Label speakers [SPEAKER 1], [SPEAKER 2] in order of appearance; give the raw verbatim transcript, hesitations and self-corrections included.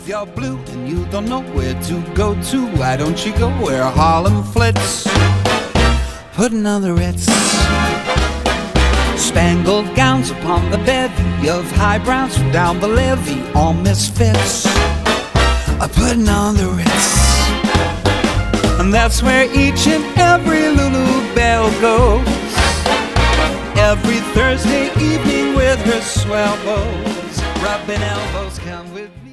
[SPEAKER 1] If you're blue and you don't know where to go to, why don't you go where Harlem flits? Putting on the Ritz. Spangled gowns upon the bevy of highbrows from down the levee, all misfits. Putting on the Ritz. And that's where each and every Lulu Belle goes every Thursday evening with her swell bows, rubbing elbows. Come with me.